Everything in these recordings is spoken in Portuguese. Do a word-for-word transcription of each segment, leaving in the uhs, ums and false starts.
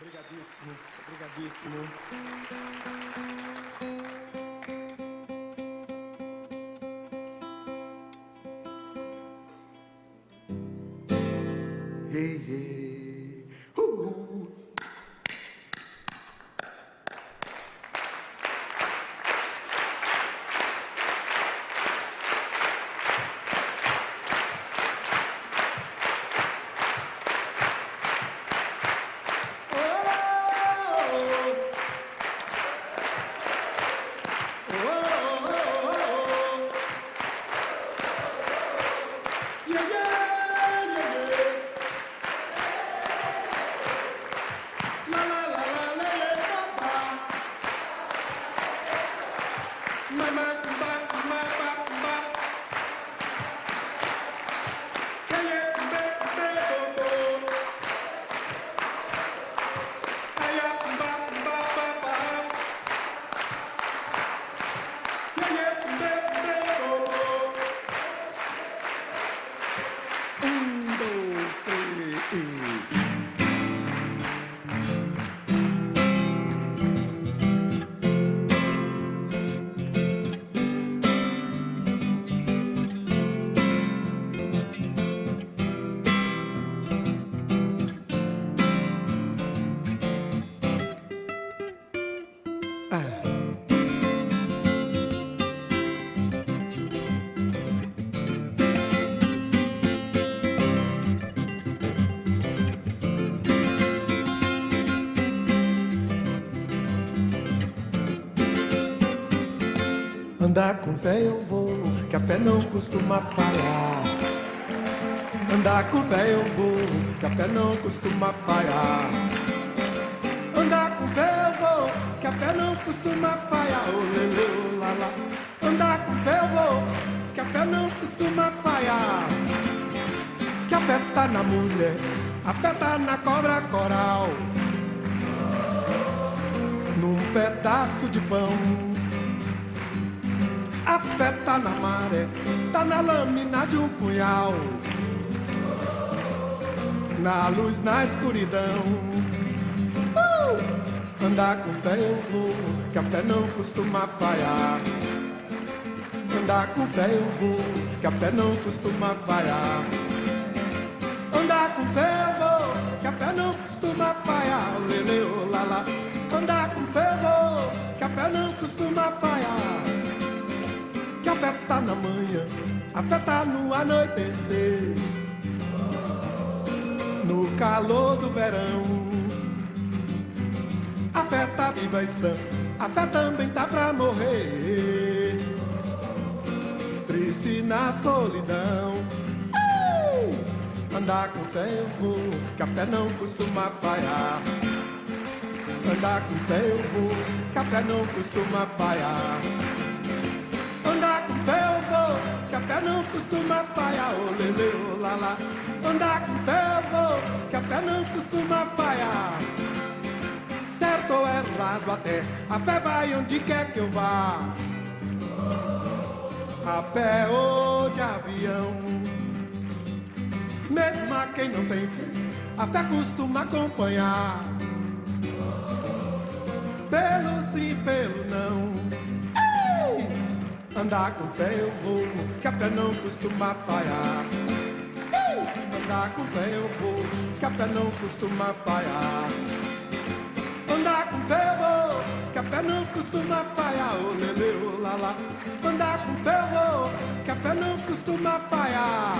Obrigadíssimo, obrigadíssimo. Hey, hey. Uh, uh. Andar com fé eu vou, que a fé não costuma falhar. Andar com fé eu vou, que a fé não costuma falhar. Andar com fé eu vou, que a fé não costuma falhar. Oh, lele, oh, lá, lá. Andar com fé eu vou, que a fé não costuma falhar. Que a fé tá na mulher, a fé tá na cobra coral, num pedaço de pão. A fé tá na maré, tá na lâmina de um punhal, na luz, na escuridão. uh! Andar com fé eu vou, que a fé não costuma falhar. Andar com fé eu vou, que a fé não costuma falhar. Andar com fé eu vou, que a fé não costuma falhar. Lele, oh, lá, lá. Andar com fé eu vou, que a fé não costuma falhar. Que a fé tá na manhã, a fé tá no anoitecer, no calor do verão. A fé tá viva e sã, a fé também tá pra morrer, triste na solidão. Ei! Andar com fé eu vou, que a fé não costuma falhar. Andar com fé eu vou, que a fé não costuma falhar. Andar com fé eu vou, que a fé não costuma falhar. Oh, lele, oh, lá, lá. Andar com fé eu vou, que a fé não costuma falhar. Certo ou errado até, a fé vai onde quer que eu vá, a pé ou de avião. Mesmo a quem não tem fé, a fé costuma acompanhar, pelo sim, pelo não. Andar com fé eu vou, que a fé não costuma falhar. Andar com fé eu vou, que a fé não costuma falhar. Andar com fé eu vou, que a fé não costuma falhar. Oh, lele, oh, lá, lá. Andar com fé eu vou, que a fé não costuma falhar.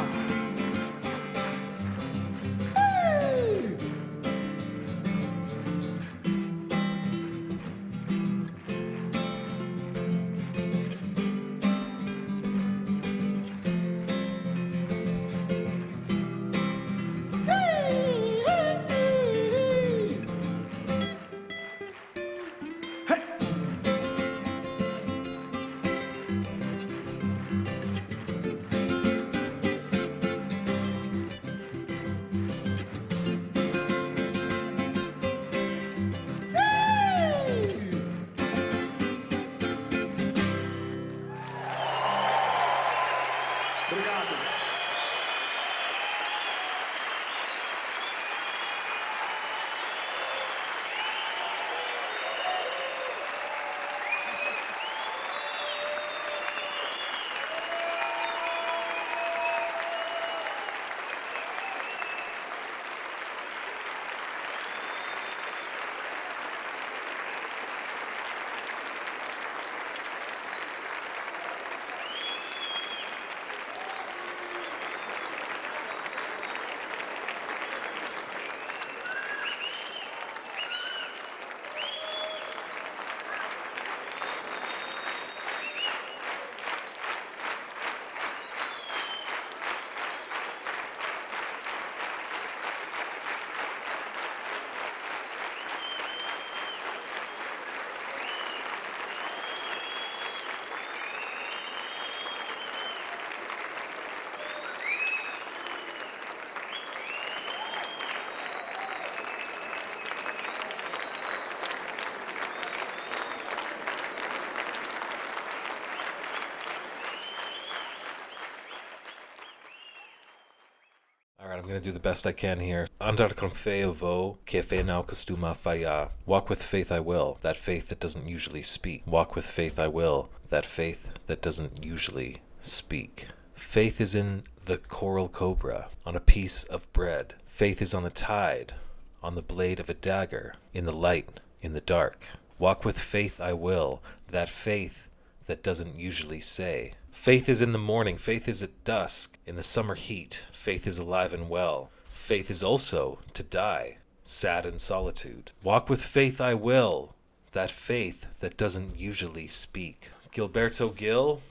I'm going to do the best I can here. Andar com fé eu vou, que a fé não costuma falhar. Walk with faith I will, that faith that doesn't usually speak. Walk with faith I will, that faith that doesn't usually speak. Faith is in the coral cobra, on a piece of bread. Faith is on the tide, on the blade of a dagger, in the light, in the dark. Walk with faith I will, that faith that doesn't usually say. Faith is in the morning, faith is at dusk, in the summer heat. Faith is alive and well. Faith is also to die, sad in solitude. Walk with faith I will, that faith that doesn't usually speak. Gilberto Gil,